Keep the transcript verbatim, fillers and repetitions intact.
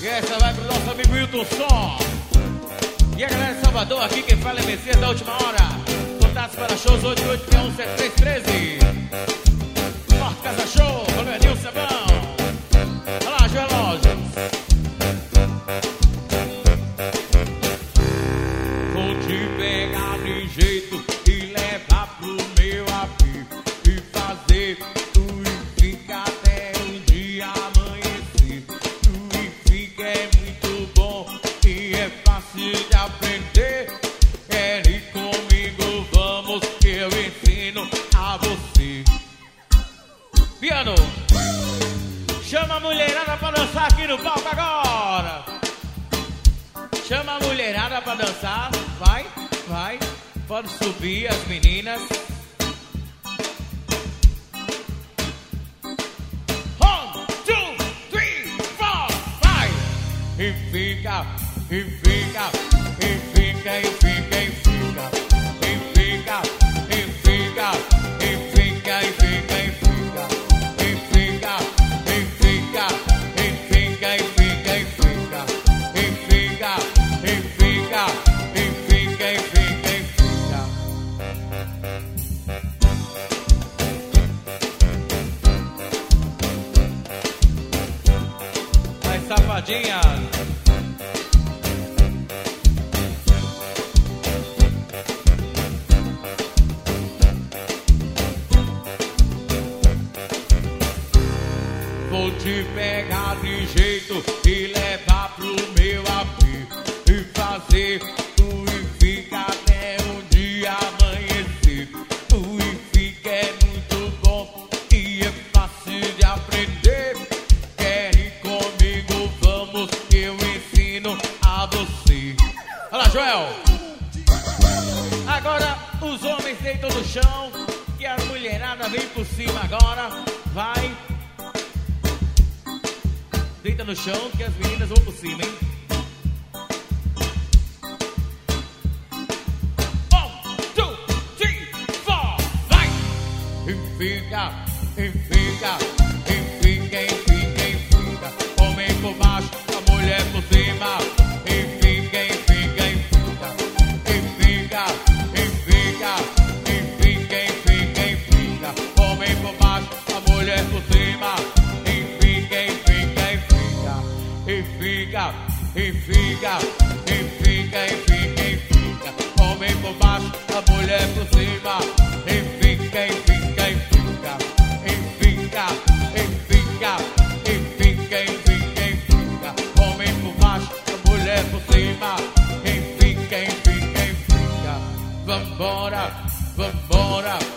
E essa vai pro nosso amigo Wilton Som. E a galera de Salvador aqui, quem fala é Messias da última hora. Contatos para shows oito oito seis um sete três um três. Forte Casa Show, Valerinho Sabão. Olha lá, Joel Lojas. Vou te pegar de jeito e levar pro meu amigo e fazer tu ficar até o dia amanhecer. Tu fica é muito bom e é fácil de aprender. Quer ir comigo? Vamos que eu ensino a você. Piano, chama a mulherada pra dançar aqui no palco agora. Chama a mulherada pra dançar. Vai, vai, pode subir as meninas. One, two, three, four, vai. E fica, e fica, e fica, e fica, e fica. E fica, e fica, e fica, e fica, e fica. E fica, e fica, e fica, e fica, e fica. E fica, e fica, e fica, e fica, e fica. Vai, safadinha. Vou te pegar de jeito e levar pro meu amigo e fazer tu e fica até o dia amanhecer. Tu e fica é muito bom e é fácil de aprender. Quer ir comigo? Vamos que eu ensino a você. Olha lá, Joel. Agora os homens deitam no chão e a mulherada vem por cima agora. Vai. Deita no chão que as meninas vão por cima, hein? One, two, three, four, vai! E fica, e fica, e fica, e fica, e fica. Homem por baixo, a mulher por cima. E fica, e fica, e fica. E fica, e fica, e fica, e fica, e fica. Homem por baixo, a mulher por cima. E fica, e fica. E fica, e fica, e fica, e fica, e fica. Homem por baixo, a mulher por cima. E fica, e fica, e fica. E fica, e fica, e fica, e fica, e fica. Homem por baixo, a mulher por cima. E fica, e fica, e fica. Vambora, vambora.